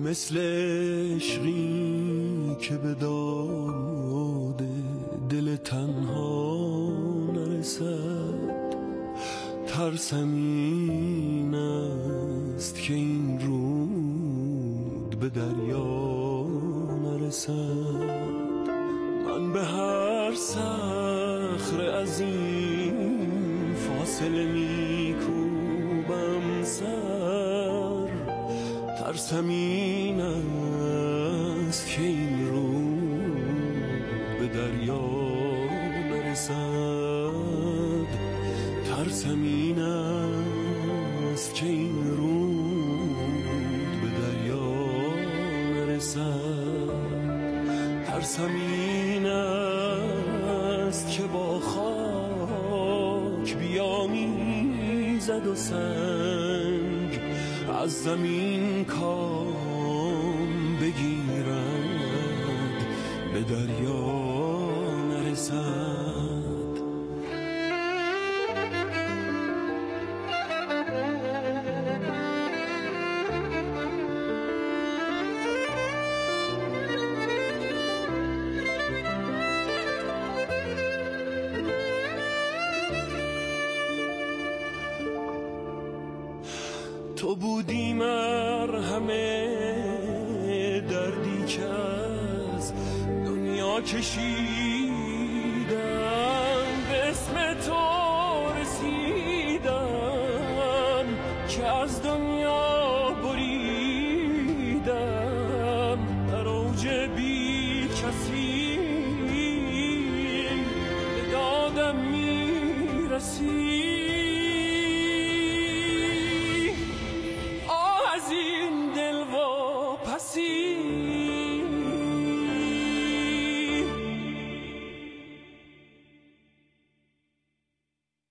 مثل عشقی که به داد دل تنها نرسد، ترسم این است که این رود به دریا نرسد. من به هر صخره از این فاصله میکوبم سر، ترسم این است که این رود به دریا نرسد، ترسم این است که این رود به دریا نرسد، ترسم این است که با خاک بیامیزد و سنگ از زمین کام بگیرد به دریا نرسد. تو بودی مرهم دردی که از دنیا کشیدم، به اسم تو رسیدم که از دنیا بریدم، در اوج بی کسی به دادم میرسی.